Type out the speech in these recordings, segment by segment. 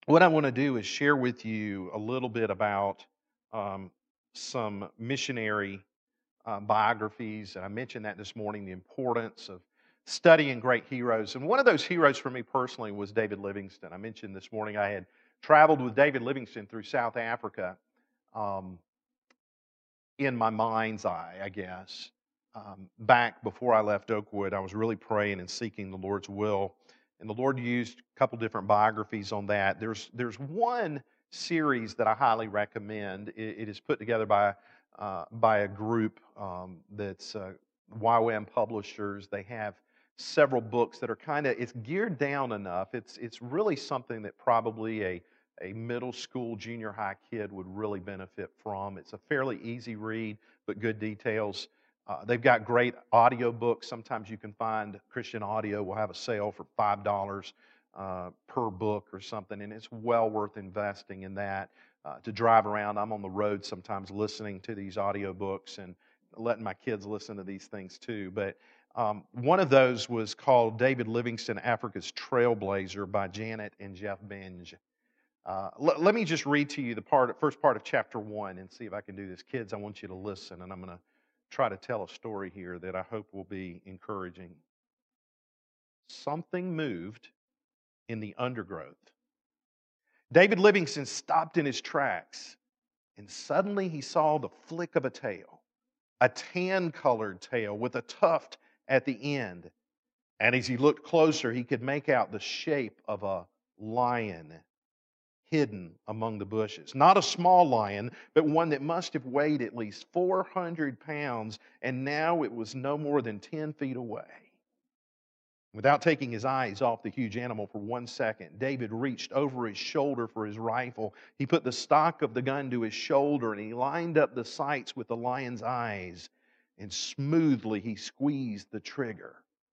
What I want to do is share with you a little bit about um, some missionary biographies. And I mentioned that this morning, the importance of studying great heroes. And one of those heroes for me personally was David Livingstone. I mentioned this morning I had traveled with David Livingstone through South Africa um, in my mind's eye, I guess. Back before I left Oakwood, I was really praying and seeking the Lord's will. And the Lord used a couple different biographies on that. There's one series that I highly recommend. It is put together by a group that's YWAM Publishers. They have several books that are it's geared down enough. It's really something that probably a middle school, junior high kid would really benefit from. It's a fairly easy read, but good details. They've got great audio books. Sometimes you can find Christian Audio will have a sale for $5 per book or something, and it's well worth investing in that. To drive around, I'm on the road sometimes listening to these audio books and letting my kids listen to these things too. But one of those was called David Livingstone, Africa's Trailblazer by Janet and Jeff Benge. Let me just read to you the first part of chapter 1 and see if I can do this. Kids, I want you to listen, and I'm going to try to tell a story here that I hope will be encouraging. Something moved in the undergrowth. David Livingstone stopped in his tracks, and suddenly he saw the flick of a tail, a tan-colored tail with a tuft at the end. And as he looked closer, he could make out the shape of a lion hidden among the bushes. Not a small lion, but one that must have weighed at least 400 pounds, and now it was no more than 10 feet away. Without taking his eyes off the huge animal for 1 second, David reached over his shoulder for his rifle. He put the stock of the gun to his shoulder and he lined up the sights with the lion's eyes, and smoothly he squeezed the trigger.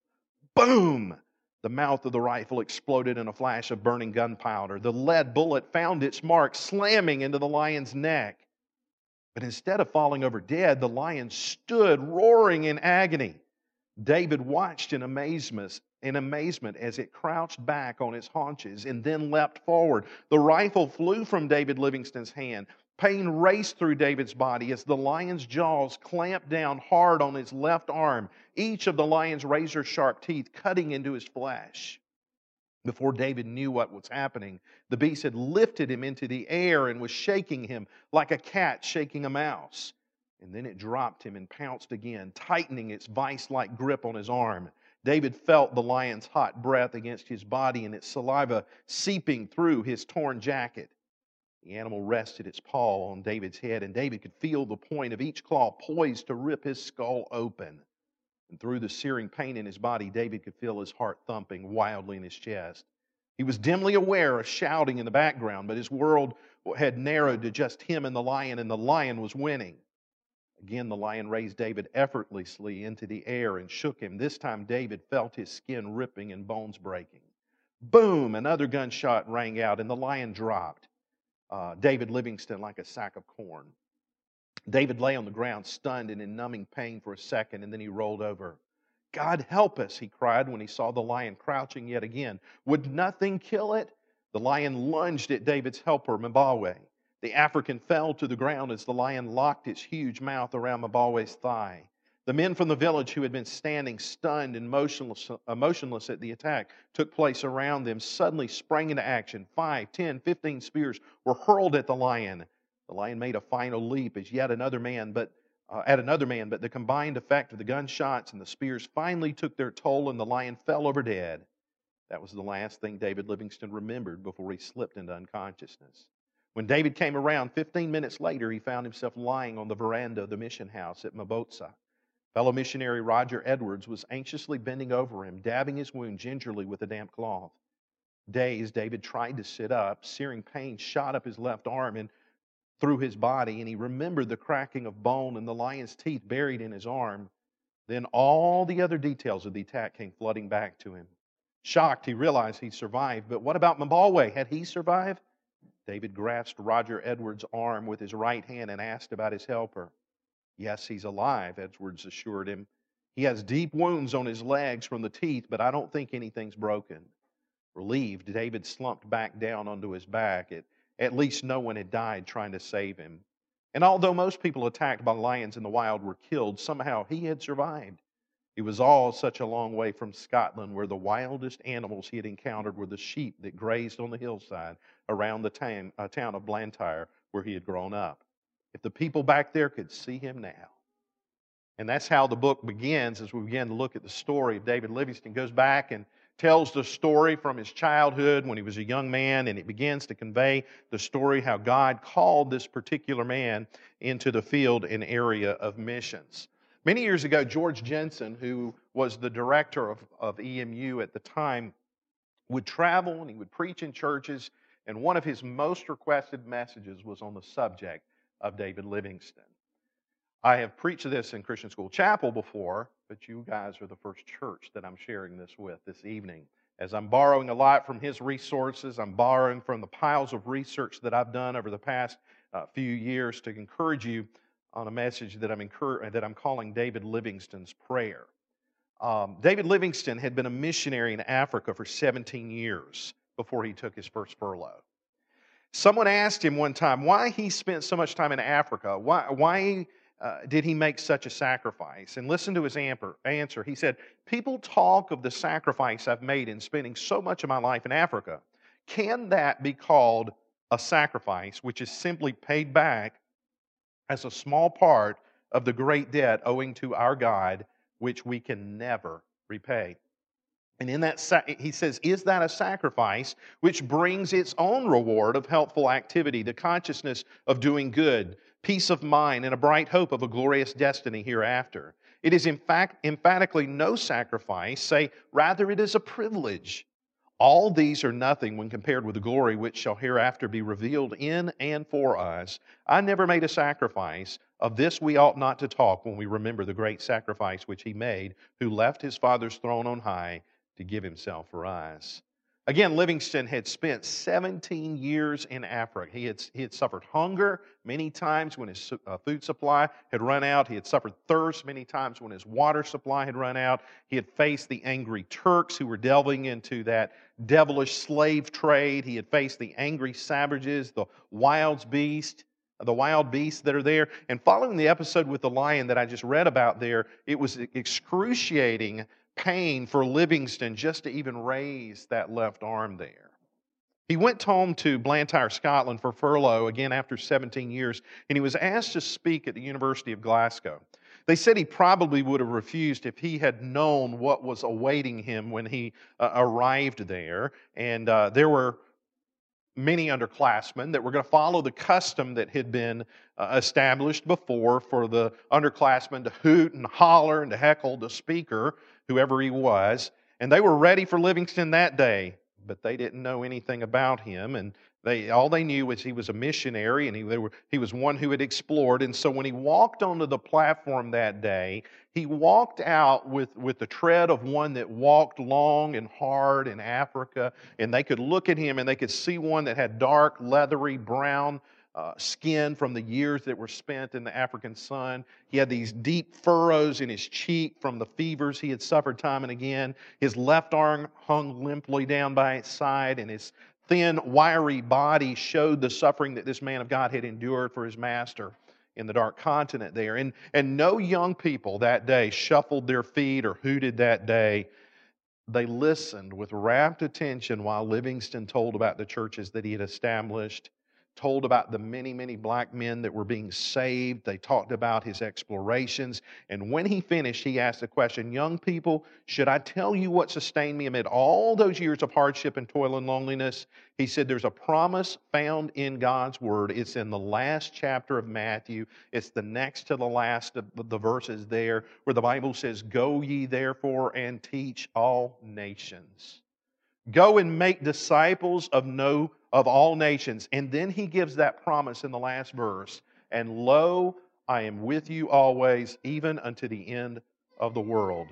Boom! The mouth of the rifle exploded in a flash of burning gunpowder. The lead bullet found its mark, slamming into the lion's neck. But instead of falling over dead, the lion stood roaring in agony. David watched in amazement as it crouched back on its haunches and then leapt forward. The rifle flew from David Livingstone's hand. Pain raced through David's body as the lion's jaws clamped down hard on his left arm, each of the lion's razor-sharp teeth cutting into his flesh. Before David knew what was happening, the beast had lifted him into the air and was shaking him like a cat shaking a mouse. And then it dropped him and pounced again, tightening its vice-like grip on his arm. David felt the lion's hot breath against his body and its saliva seeping through his torn jacket. The animal rested its paw on David's head, and David could feel the point of each claw poised to rip his skull open. And through the searing pain in his body, David could feel his heart thumping wildly in his chest. He was dimly aware of shouting in the background, but his world had narrowed to just him and the lion was winning. Again, the lion raised David effortlessly into the air and shook him. This time, David felt his skin ripping and bones breaking. Boom! Another gunshot rang out, and the lion dropped David Livingstone like a sack of corn. David lay on the ground, stunned and in numbing pain for a second, and then he rolled over. God help us, he cried when he saw the lion crouching yet again. Would nothing kill it? The lion lunged at David's helper, Mbawe. The African fell to the ground as the lion locked its huge mouth around Mbawe's thigh. The men from the village who had been standing stunned and motionless at the attack took place around them suddenly sprang into action. 5, 10, 15 spears were hurled at the lion. The lion made a final leap as yet another man, but the combined effect of the gunshots and the spears finally took their toll, and the lion fell over dead. That was the last thing David Livingstone remembered before he slipped into unconsciousness. When David came around 15 minutes later, he found himself lying on the veranda of the mission house at Mabotsa. Fellow missionary Roger Edwards was anxiously bending over him, dabbing his wound gingerly with a damp cloth. Dazed, David tried to sit up. Searing pain shot up his left arm and through his body, and he remembered the cracking of bone and the lion's teeth buried in his arm. Then all the other details of the attack came flooding back to him. Shocked, he realized he survived, but what about Mbawe? Had he survived? David grasped Roger Edwards' arm with his right hand and asked about his helper. Yes, he's alive, Edwards assured him. He has deep wounds on his legs from the teeth, but I don't think anything's broken. Relieved, David slumped back down onto his back. At least no one had died trying to save him. And although most people attacked by lions in the wild were killed, somehow he had survived. It was all such a long way from Scotland, where the wildest animals he had encountered were the sheep that grazed on the hillside around the town of Blantyre, where he had grown up. If the people back there could see him now. And that's how the book begins as we begin to look at the story of David Livingstone. Goes back and tells the story from his childhood when he was a young man, and it begins to convey the story how God called this particular man into the field and area of missions. Many years ago, George Jensen, who was the director of EMU at the time, would travel and he would preach in churches, and one of his most requested messages was on the subject of David Livingstone. I have preached this in Christian School Chapel before, but you guys are the first church that I'm sharing this with this evening. As I'm borrowing a lot from his resources, I'm borrowing from the piles of research that I've done over the past few years to encourage you on a message that I'm calling David Livingstone's Prayer. David Livingstone had been a missionary in Africa for 17 years before he took his first furlough. Someone asked him one time why he spent so much time in Africa. Why did he make such a sacrifice? And listen to his answer. He said, "People talk of the sacrifice I've made in spending so much of my life in Africa. Can that be called a sacrifice which is simply paid back as a small part of the great debt owing to our God, which we can never repay?" And in that, he says, is that a sacrifice which brings its own reward of helpful activity, the consciousness of doing good, peace of mind, and a bright hope of a glorious destiny hereafter? It is in fact emphatically no sacrifice, say, rather it is a privilege. All these are nothing when compared with the glory which shall hereafter be revealed in and for us. I never made a sacrifice. Of this we ought not to talk when we remember the great sacrifice which he made, who left his Father's throne on high to give himself for us. Again, Livingstone had spent 17 years in Africa. He had suffered hunger many times when his food supply had run out. He had suffered thirst many times when his water supply had run out. He had faced the angry Turks who were delving into that devilish slave trade. He had faced the angry savages, the wild beasts that are there. And following the episode with the lion that I just read about there, it was excruciating pain for Livingstone just to even raise that left arm there. He went home to Blantyre, Scotland for furlough again after 17 years, and he was asked to speak at the University of Glasgow. They said he probably would have refused if he had known what was awaiting him when he arrived there. And there were many underclassmen that were going to follow the custom that had been established before for the underclassmen to hoot and holler and to heckle the speaker, whoever he was. And they were ready for Livingstone that day, but they didn't know anything about him. And all they knew was he was a missionary, and he was one who had explored. And so when he walked onto the platform that day, he walked out with the tread of one that walked long and hard in Africa. And they could look at him and they could see one that had dark, leathery, brown skin from the years that were spent in the African sun. He had these deep furrows in his cheek from the fevers he had suffered time and again. His left arm hung limply down by its side, and his thin, wiry body showed the suffering that this man of God had endured for his master in the dark continent there. And no young people that day shuffled their feet or hooted that day. They listened with rapt attention while Livingstone told about the churches that he had established, told about the many, many black men that were being saved. They talked about his explorations. And when he finished, he asked the question, "Young people, should I tell you what sustained me amid all those years of hardship and toil and loneliness?" He said, "There's a promise found in God's Word. It's in the last chapter of Matthew. It's the next to the last of the verses there, where the Bible says, 'Go ye therefore and teach all nations.'" Go and make disciples of all nations. And then he gives that promise in the last verse. "And lo, I am with you always, even unto the end of the world."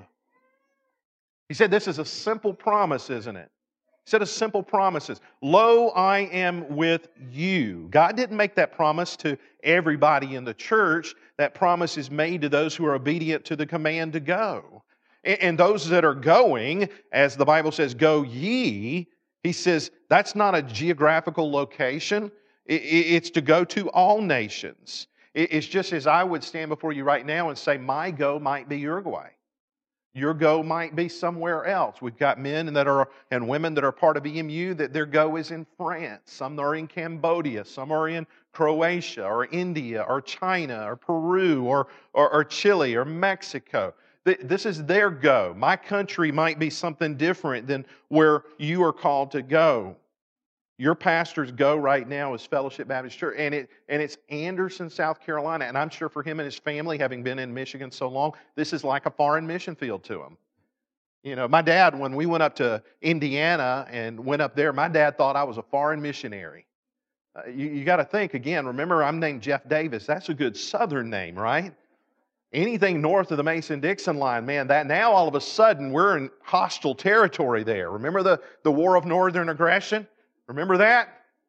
He said this is a simple promise, isn't it? He said a simple promise is, "Lo, I am with you." God didn't make that promise to everybody in the church. That promise is made to those who are obedient to the command to go. And those that are going, as the Bible says, "Go ye," He says that's not a geographical location. It's to go to all nations. It's just as I would stand before you right now and say, my go might be Uruguay. Your go might be somewhere else. We've got men that are and women that are part of EMU that their go is in France. Some are in Cambodia. Some are in Croatia or India or China or Peru or Chile or Mexico. This is their go. My country might be something different than where you are called to go. Your pastor's go right now is Fellowship Baptist Church, and it's Anderson, South Carolina. And I'm sure for him and his family, having been in Michigan so long, this is like a foreign mission field to him. You know, my dad, when we went up to Indiana and went up there, my dad thought I was a foreign missionary. You got to think again. Remember, I'm named Jeff Davis. That's a good Southern name, right? Anything north of the Mason-Dixon line, man, that now all of a sudden we're in hostile territory there. Remember the War of Northern Aggression? Remember that?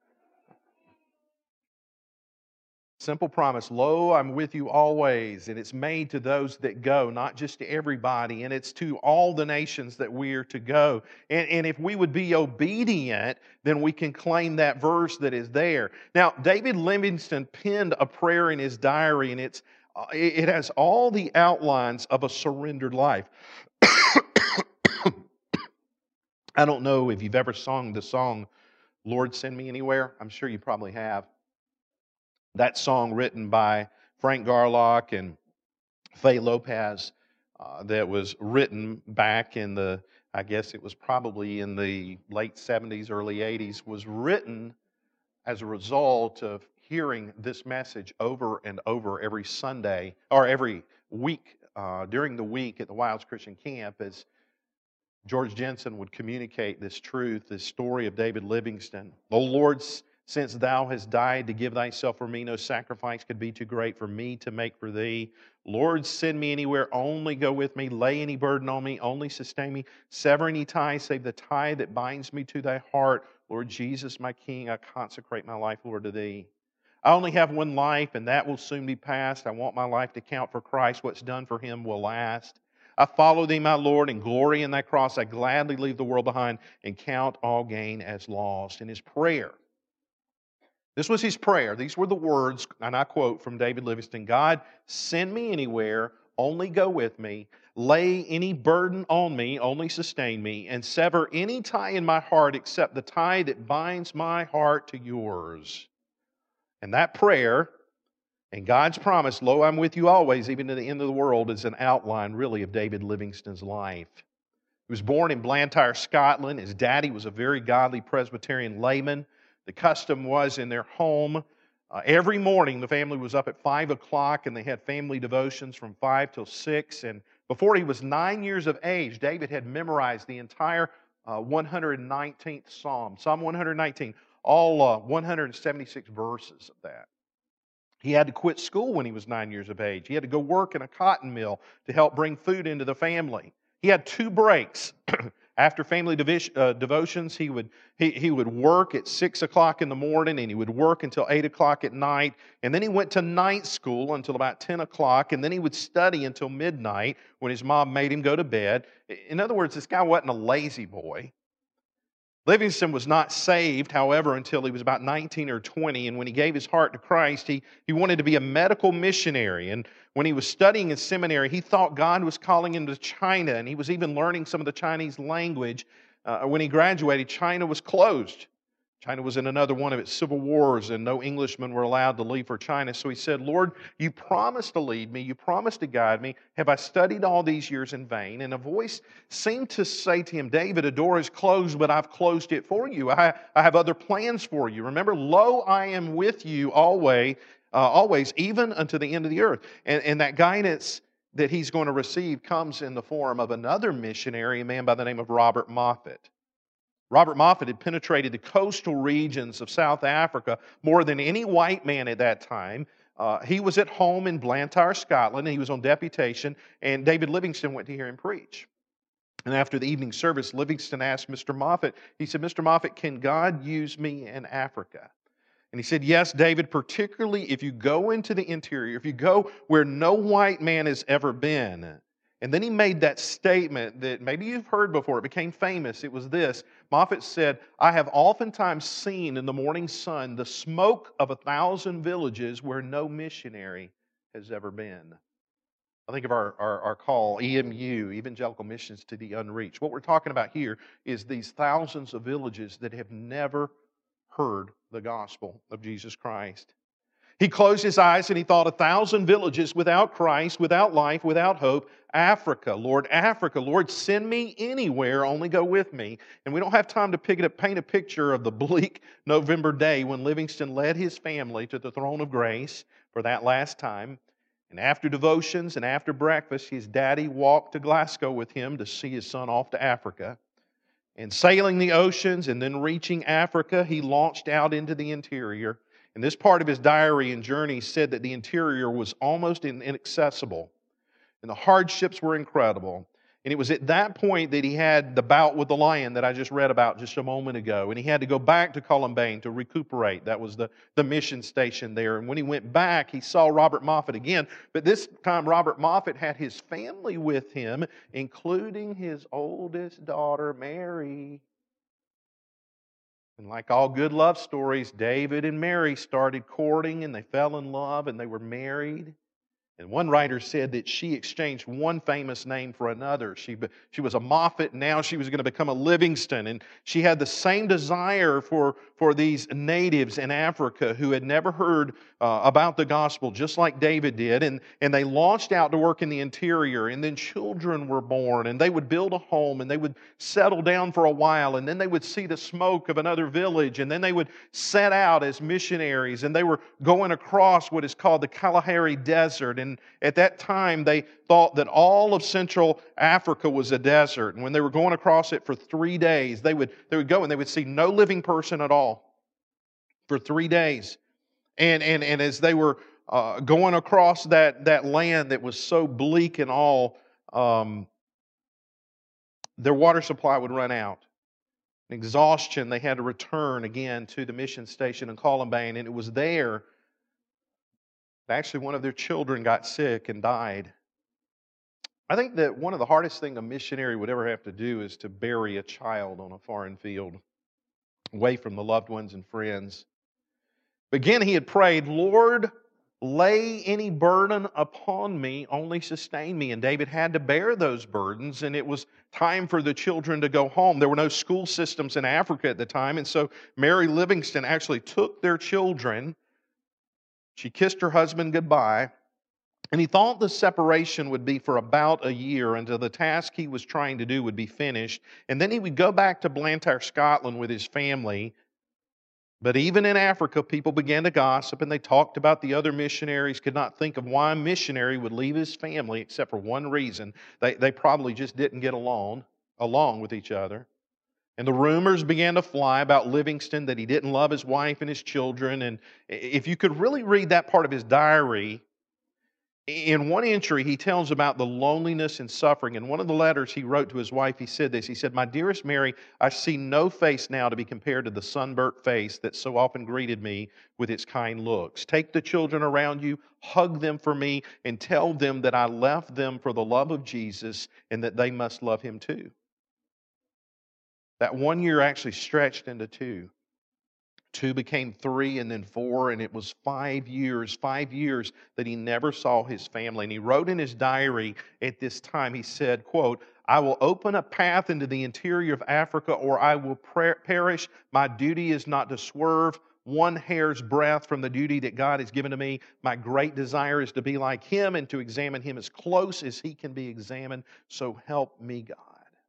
Simple promise, lo, I'm with you always. And it's made to those that go, not just to everybody. And it's to all the nations that we are to go. And if we would be obedient, then we can claim that verse that is there. Now, David Livingstone penned a prayer in his diary, and it has all the outlines of a surrendered life. I don't know if you've ever sung the song, Lord, Send Me Anywhere. I'm sure you probably have. That song written by Frank Garlock and Faye Lopez that was written back in I guess it was probably in the late 70s, early 80s, was written as a result of hearing this message over and over every Sunday or every week during the week at the Wilds Christian Camp as George Jensen would communicate this truth, this story of David Livingstone. O Lord, since thou hast died to give thyself for me, no sacrifice could be too great for me to make for thee. Lord, send me anywhere, only go with me. Lay any burden on me, only sustain me. Sever any tie, save the tie that binds me to thy heart. Lord Jesus, my King, I consecrate my life, Lord, to thee. I only have one life, and that will soon be past. I want my life to count for Christ. What's done for him will last. I follow thee, my Lord, and glory in thy cross. I gladly leave the world behind and count all gain as lost. In his prayer, this was his prayer. These were the words, and I quote from David Livingstone, God, send me anywhere, only go with me. Lay any burden on me, only sustain me. And sever any tie in my heart except the tie that binds my heart to yours. And that prayer and God's promise, lo, I'm with you always, even to the end of the world, is an outline, really, of David Livingstone's life. He was born in Blantyre, Scotland. His daddy was a very godly Presbyterian layman. The custom was in their home, every morning the family was up at 5 o'clock and they had family devotions from 5 till 6. And before he was 9 years of age, David had memorized the entire 119th Psalm, Psalm 119, all 176 verses of that. He had to quit school when he was 9 years of age. He had to go work in a cotton mill to help bring food into the family. He had 2 breaks. After family devotions, he would work at 6 o'clock in the morning, and he would work until 8 o'clock at night. And then he went to night school until about 10 o'clock, and then he would study until midnight when his mom made him go to bed. In other words, this guy wasn't a lazy boy. Livingstone was not saved, however, until he was about 19 or 20, and when he gave his heart to Christ, he wanted to be a medical missionary. And when he was studying in seminary, he thought God was calling him to China, and he was even learning some of the Chinese language. When he graduated, China was closed. China was in another one of its civil wars, and no Englishmen were allowed to leave for China. So he said, Lord, you promised to lead me. You promised to guide me. Have I studied all these years in vain? And a voice seemed to say to him, David, a door is closed, but I've closed it for you. I have other plans for you. Remember, lo, I am with you always, even unto the end of the earth. And that guidance that he's going to receive comes in the form of another missionary, a man by the name of Robert Moffat. Robert Moffat had penetrated the coastal regions of South Africa more than any white man at that time. He was at home in Blantyre, Scotland, and he was on deputation, and David Livingstone went to hear him preach. And after the evening service, Livingstone asked Mr. Moffat, he said, Mr. Moffat, can God use me in Africa? And he said, yes, David, particularly if you go into the interior, if you go where no white man has ever been. And then he made that statement that maybe you've heard before. It became famous. It was this. Moffat said, "I have oftentimes seen in the morning sun the smoke of 1,000 villages where no missionary has ever been." I think of our call, EMU, Evangelical Missions to the Unreached. What we're talking about here is these thousands of villages that have never heard the gospel of Jesus Christ. He closed his eyes and he thought, 1,000 villages without Christ, without life, without hope. Africa, Lord, send me anywhere, only go with me. And we don't have time to paint a picture of the bleak November day when Livingston led his family to the throne of grace for that last time. And after devotions and after breakfast, his daddy walked to Glasgow with him to see his son off to Africa. And sailing the oceans and then reaching Africa, he launched out into the interior. And this part of his diary and journey said that the interior was almost inaccessible, and the hardships were incredible. And it was at that point that he had the bout with the lion that I just read about just a moment ago. And he had to go back to Columbaine to recuperate. That was the mission station there. And when he went back, he saw Robert Moffat again. But this time, Robert Moffat had his family with him, including his oldest daughter, Mary. And like all good love stories, David and Mary started courting and they fell in love and they were married. And one writer said that she exchanged one famous name for another. She was a Moffat, and now she was going to become a Livingston. And she had the same desire for these natives in Africa who had never heard about the gospel, just like David did. And they launched out to work in the interior, and then children were born, and they would build a home, and they would settle down for a while, and then they would see the smoke of another village, and then they would set out as missionaries, and they were going across what is called the Kalahari Desert. And at that time, they thought that all of Central Africa was a desert. And when they were going across it for 3 days, they would go and they would see no living person at all for 3 days. And as they were going across that land that was so bleak and all, their water supply would run out. In exhaustion, they had to return again to the mission station in Columbaine. And it was there actually one of their children got sick and died. I think that one of the hardest things a missionary would ever have to do is to bury a child on a foreign field, away from the loved ones and friends. But again, he had prayed, "Lord, lay any burden upon me, only sustain me." And David had to bear those burdens, and it was time for the children to go home. There were no school systems in Africa at the time, and so Mary Livingston actually took their children. She kissed her husband goodbye, and he thought the separation would be for about a year until the task he was trying to do would be finished, and then he would go back to Blantyre, Scotland with his family. But even in Africa, people began to gossip, and they talked about the other missionaries, could not think of why a missionary would leave his family except for one reason. They probably just didn't get along with each other. And the rumors began to fly about Livingston, that he didn't love his wife and his children. And if you could really read that part of his diary, in one entry, he tells about the loneliness and suffering. In one of the letters he wrote to his wife, he said this. He said, "My dearest Mary, I see no face now to be compared to the sunburnt face that so often greeted me with its kind looks. Take the children around you, hug them for me, and tell them that I left them for the love of Jesus and that they must love him too." That 1 year actually stretched into 2. 2 became 3 and then 4, and it was 5 years that he never saw his family. And he wrote in his diary at this time, he said, quote, "I will open a path into the interior of Africa or I will perish. My duty is not to swerve one hair's breadth from the duty that God has given to me. My great desire is to be like him and to examine him as close as he can be examined. So help me, God."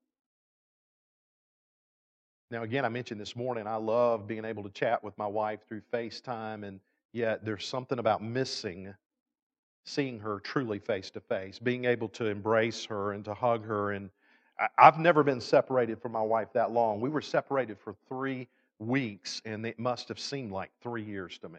Now, again, I mentioned this morning, I love being able to chat with my wife through FaceTime, and yet there's something about missing seeing her truly face to face, being able to embrace her and to hug her. And I've never been separated from my wife that long. We were separated for 3 weeks, and it must have seemed like 3 years to me.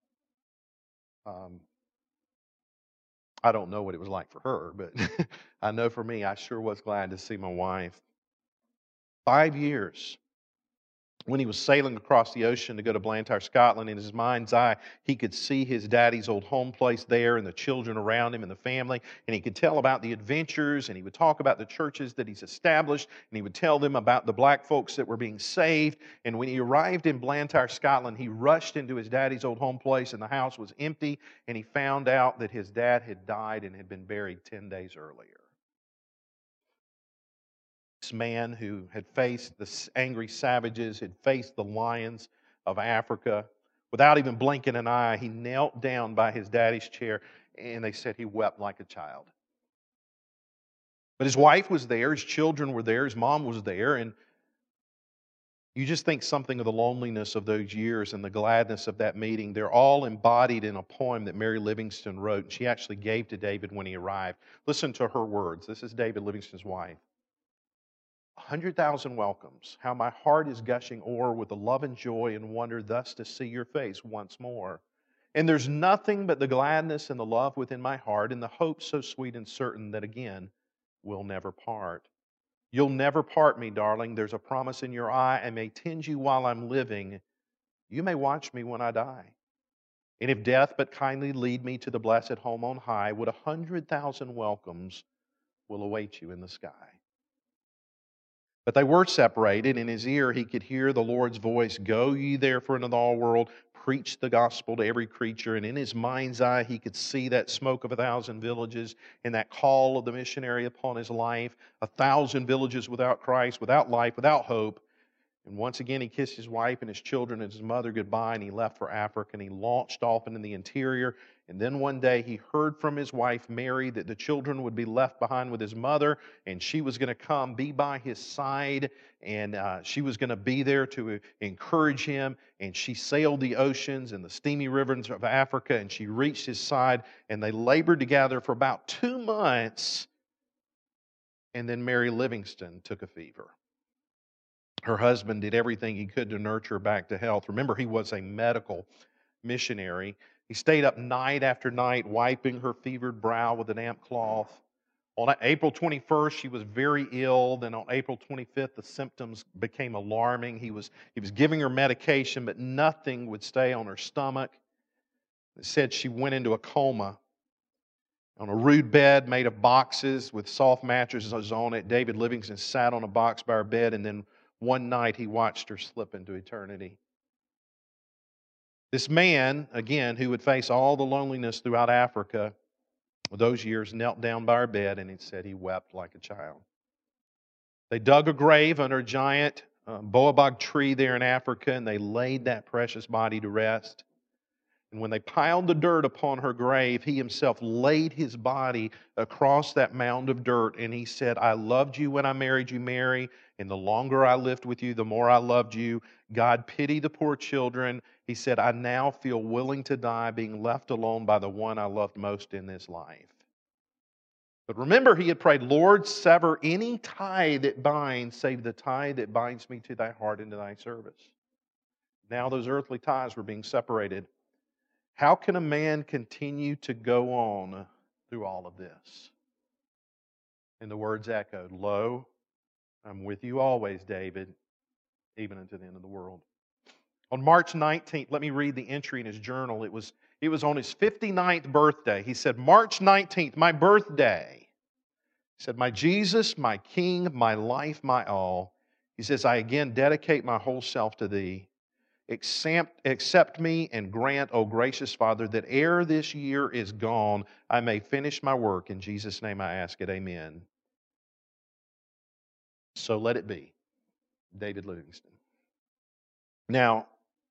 I don't know what it was like for her, but I know for me, I sure was glad to see my wife. 5 years. when he was sailing across the ocean to go to Blantyre, Scotland, in his mind's eye, he could see his daddy's old home place there and the children around him and the family. And he could tell about the adventures, and he would talk about the churches that he's established, and he would tell them about the black folks that were being saved. And when he arrived in Blantyre, Scotland, he rushed into his daddy's old home place, and the house was empty, and he found out that his dad had died and had been buried 10 days earlier. This man who had faced the angry savages, had faced the lions of Africa, without even blinking an eye, he knelt down by his daddy's chair, and they said he wept like a child. But his wife was there, his children were there, his mom was there, and you just think something of the loneliness of those years and the gladness of that meeting. They're all embodied in a poem that Mary Livingston wrote, and she actually gave to David when he arrived. Listen to her words. This is David Livingston's wife. 100,000 welcomes, how my heart is gushing o'er with the love and joy and wonder thus to see your face once more. And there's nothing but the gladness and the love within my heart and the hope so sweet and certain that again we'll never part. You'll never part me, darling. There's a promise in your eye. I may tend you while I'm living. You may watch me when I die. And if death but kindly lead me to the blessed home on high, would 100,000 welcomes will await you in the sky. But they were separated. In his ear he could hear the Lord's voice, go ye therefore into all world, preach the gospel to every creature. And in his mind's eye he could see that smoke of 1,000 villages and that call of the missionary upon his life. 1,000 villages without Christ, without life, without hope. And once again he kissed his wife and his children and his mother goodbye, and he left for Africa, and he launched off into the interior. And then one day he heard from his wife Mary that the children would be left behind with his mother, and she was going to come be by his side, and she was going to be there to encourage him. And she sailed the oceans and the steamy rivers of Africa, and she reached his side, and they labored together for about 2 months. And then Mary Livingston took a fever. Her husband did everything he could to nurture her back to health. Remember, he was a medical missionary. He stayed up night after night, wiping her fevered brow with a damp cloth. On April 21st, she was very ill. Then on April 25th, the symptoms became alarming. He was giving her medication, but nothing would stay on her stomach. It said she went into a coma. On a rude bed made of boxes with soft mattresses on it, David Livingston sat on a box by her bed, and then one night he watched her slip into eternity. This man, again, who would face all the loneliness throughout Africa those years, knelt down by her bed, and he said he wept like a child. They dug a grave under a giant baobab tree there in Africa, and they laid that precious body to rest. And when they piled the dirt upon her grave, he himself laid his body across that mound of dirt, and he said, I loved you when I married you, Mary, and the longer I lived with you, the more I loved you. God pity the poor children. He said, I now feel willing to die, being left alone by the one I loved most in this life. But remember, he had prayed, Lord, sever any tie that binds, save the tie that binds me to thy heart and to thy service. Now those earthly ties were being separated. How can a man continue to go on through all of this? And the words echoed, Lo, I'm with you always, David, even unto the end of the world. On March 19th, let me read the entry in his journal. It was on his 59th birthday. He said, March 19th, my birthday. He said, my Jesus, my King, my life, my all. He says, I again dedicate my whole self to thee. Accept me and grant, O gracious Father, that ere this year is gone, I may finish my work. In Jesus' name I ask it. Amen. So let it be. David Livingston. Now,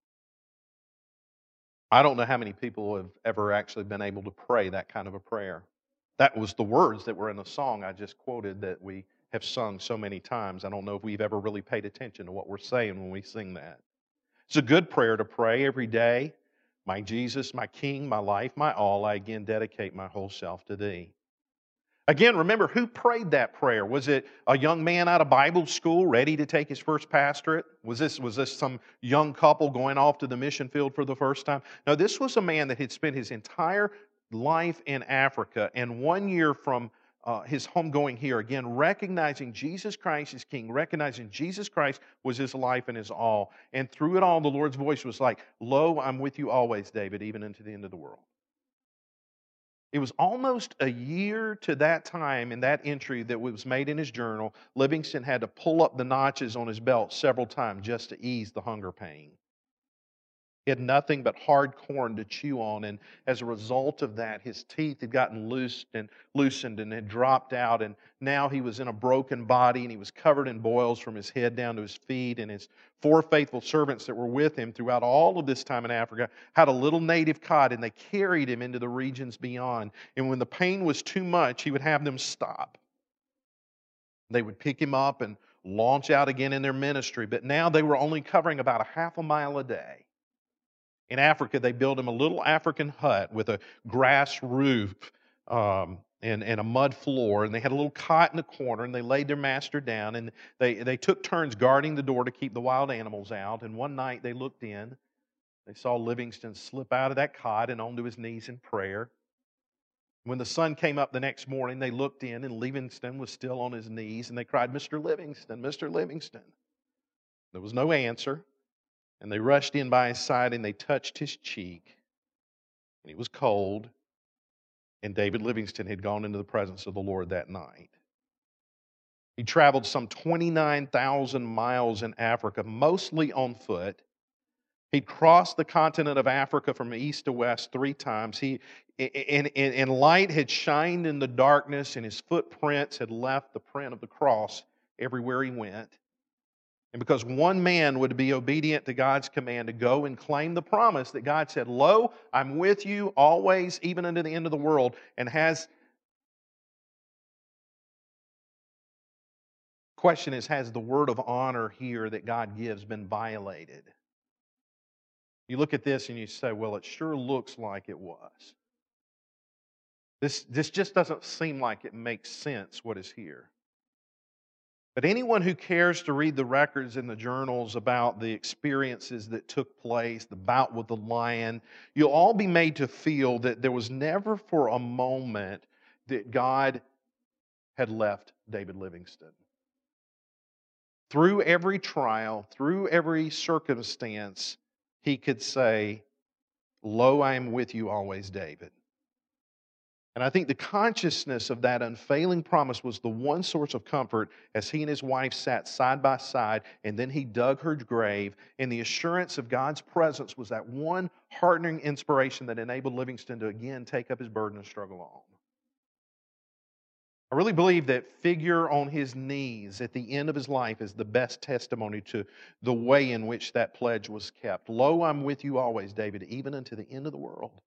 I don't know how many people have ever actually been able to pray that kind of a prayer. That was the words that were in the song I just quoted that we have sung so many times. I don't know if we've ever really paid attention to what we're saying when we sing that. It's a good prayer to pray every day. My Jesus, my King, my life, my all, I again dedicate my whole self to thee. Again, remember, who prayed that prayer? Was it a young man out of Bible school ready to take his first pastorate? Was this some young couple going off to the mission field for the first time? No, this was a man that had spent his entire life in Africa, and 1 year from his homegoing here, again, recognizing Jesus Christ is king, recognizing Jesus Christ was his life and his all. And through it all, the Lord's voice was like, "Lo, I'm with you always, David, even unto the end of the world." It was almost a year to that time in that entry that was made in his journal. Livingston had to pull up the notches on his belt several times just to ease the hunger pain. He had nothing but hard corn to chew on, and as a result of that, his teeth had gotten loosened and had dropped out, and now he was in a broken body, and he was covered in boils from his head down to his feet, and his 4 faithful servants that were with him throughout all of this time in Africa had a little native cot, and they carried him into the regions beyond. And when the pain was too much, he would have them stop. They would pick him up and launch out again in their ministry, but now they were only covering about a half a mile a day. In Africa, they built him a little African hut with a grass roof and a mud floor, and they had a little cot in the corner, and they laid their master down, and they took turns guarding the door to keep the wild animals out. And one night they looked in, they saw Livingston slip out of that cot and onto his knees in prayer. When the sun came up the next morning, they looked in, and Livingston was still on his knees, and they cried, "Mr. Livingston, Mr. Livingston." There was no answer. And they rushed in by his side and they touched his cheek. And he was cold. And David Livingston had gone into the presence of the Lord that night. He traveled some 29,000 miles in Africa, mostly on foot. He'd crossed the continent of Africa from east to west 3 times. And light had shined in the darkness, and his footprints had left the print of the cross everywhere he went. And because one man would be obedient to God's command to go and claim the promise that God said, "Lo, I'm with you always, even unto the end of the world," and question is, has the word of honor here that God gives been violated? You look at this and you say, well, it sure looks like it was. This just doesn't seem like it makes sense what is here. But anyone who cares to read the records in the journals about the experiences that took place, the bout with the lion, you'll all be made to feel that there was never for a moment that God had left David Livingston. Through every trial, through every circumstance, he could say, "Lo, I am with you always, David." And I think the consciousness of that unfailing promise was the one source of comfort as he and his wife sat side by side, and then he dug her grave. And the assurance of God's presence was that one heartening inspiration that enabled Livingston to again take up his burden and struggle on. I really believe that figure on his knees at the end of his life is the best testimony to the way in which that pledge was kept. "Lo, I'm with you always, David, even unto the end of the world."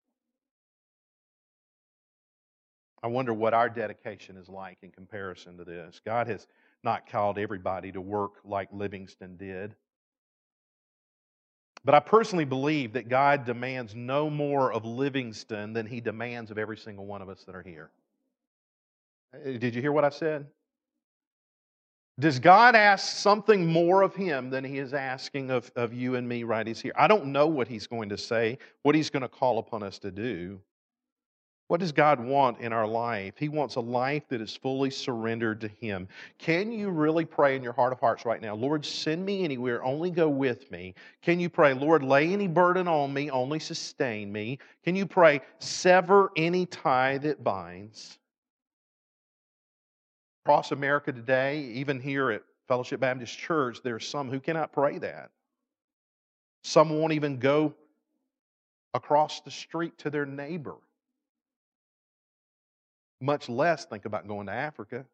I wonder what our dedication is like in comparison to this. God has not called everybody to work like Livingston did. But I personally believe that God demands no more of Livingston than he demands of every single one of us that are here. Did you hear what I said? Does God ask something more of him than he is asking of you and me right here? I don't know what he's going to say, what he's going to call upon us to do. What does God want in our life? He wants a life that is fully surrendered to him. Can you really pray in your heart of hearts right now, "Lord, send me anywhere, only go with me"? Can you pray, "Lord, lay any burden on me, only sustain me"? Can you pray, "Sever any tie that binds"? Across America today, even here at Fellowship Baptist Church, there are some who cannot pray that. Some won't even go across the street to their neighbor, much less think about going to Africa.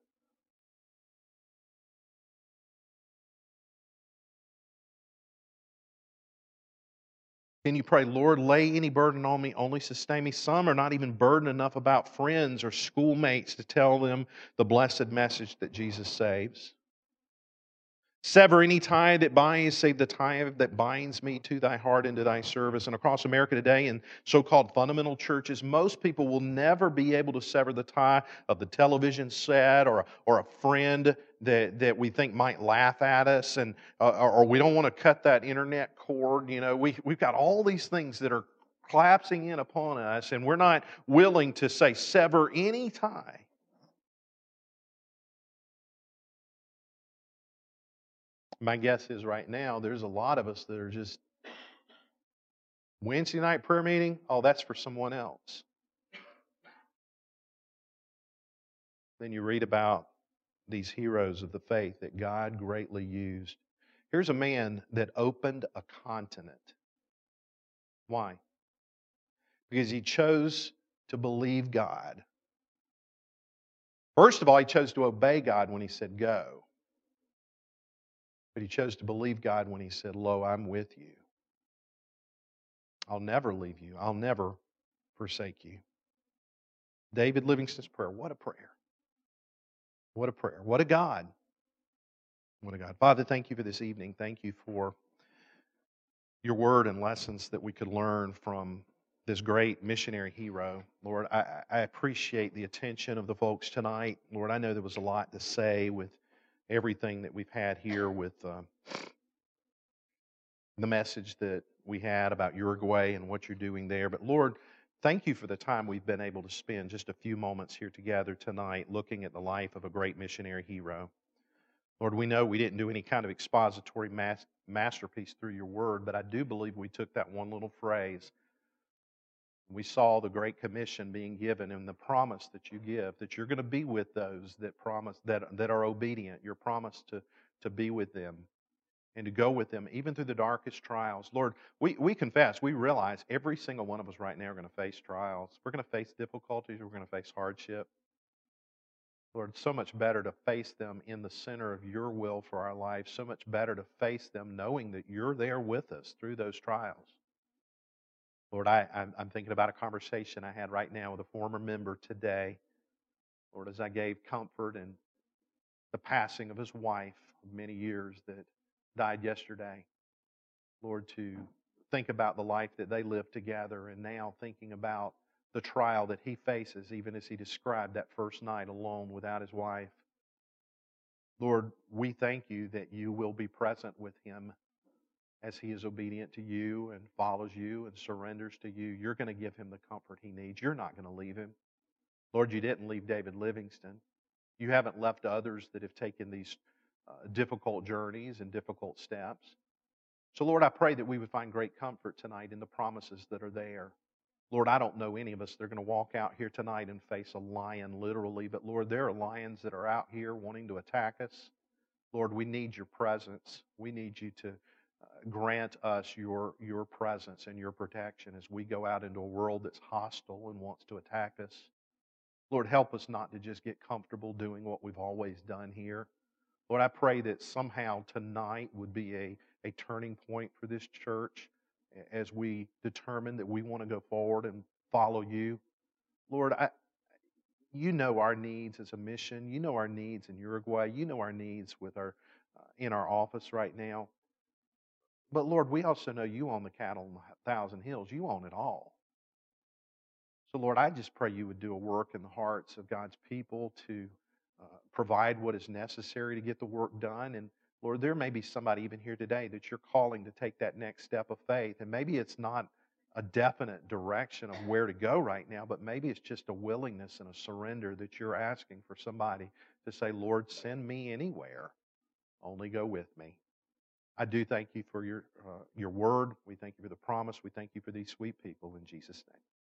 Can you pray, "Lord, lay any burden on me, only sustain me"? Some are not even burdened enough about friends or schoolmates to tell them the blessed message that Jesus saves. "Sever any tie that binds, save the tie that binds me to thy heart and to thy service." And across America today, in so-called fundamental churches, most people will never be able to sever the tie of the television set or a friend that we think might laugh at us, and or we don't want to cut that internet cord. You know, we've got all these things that are collapsing in upon us, and we're not willing to say, "Sever any tie." My guess is right now there's a lot of us that are just Wednesday night prayer meeting. Oh, that's for someone else. Then you read about these heroes of the faith that God greatly used. Here's a man that opened a continent. Why? Because he chose to believe God. First of all, he chose to obey God when he said go. But he chose to believe God when he said, Lo, I'm with you. I'll never leave you. I'll never forsake you. David Livingston's prayer. What a prayer. What a prayer. What a God. What a God. Father, thank you for this evening. Thank you for your word and lessons that we could learn from this great missionary hero. Lord, I appreciate the attention of the folks tonight. Lord, I know there was a lot to say with everything that we've had here with the message that we had about Uruguay and what you're doing there. But Lord, thank you for the time we've been able to spend just a few moments here together tonight looking at the life of a great missionary hero. Lord, we know we didn't do any kind of expository masterpiece through your word, but I do believe we took that one little phrase. We saw the Great Commission being given and the promise that you give, that you're going to be with those that promise that are obedient, your promise to be with them and to go with them even through the darkest trials. Lord, we confess, we realize every single one of us right now are going to face trials. We're going to face difficulties, we're going to face hardship. Lord, so much better to face them in the center of your will for our lives, so much better to face them knowing that you're there with us through those trials. Lord, I'm thinking about a conversation I had right now with a former member today. Lord, as I gave comfort in the passing of his wife of many years that died yesterday. Lord, to think about the life that they lived together and now thinking about the trial that he faces, even as he described that first night alone without his wife. Lord, we thank you that you will be present with him as he is obedient to you and follows you and surrenders to you. You're going to give him the comfort he needs. You're not going to leave him. Lord, you didn't leave David Livingston. You haven't left others that have taken these difficult journeys and difficult steps. So, Lord, I pray that we would find great comfort tonight in the promises that are there. Lord, I don't know any of us that are going to walk out here tonight and face a lion literally, but Lord, there are lions that are out here wanting to attack us. Lord, we need your presence. We need you to grant us your presence and your protection as we go out into a world that's hostile and wants to attack us. Lord, help us not to just get comfortable doing what we've always done here. Lord, I pray that somehow tonight would be a turning point for this church as we determine that we want to go forward and follow you. Lord, you know our needs as a mission. You know our needs in Uruguay. You know our needs with our in our office right now. But Lord, we also know you own the cattle on a thousand hills. You own it all. So Lord, I just pray you would do a work in the hearts of God's people to provide what is necessary to get the work done. And Lord, there may be somebody even here today that you're calling to take that next step of faith. And maybe it's not a definite direction of where to go right now, but maybe it's just a willingness and a surrender that you're asking for somebody to say, Lord, send me anywhere, only go with me. I do thank you for your word. We thank you for the promise. We thank you for these sweet people in Jesus' name.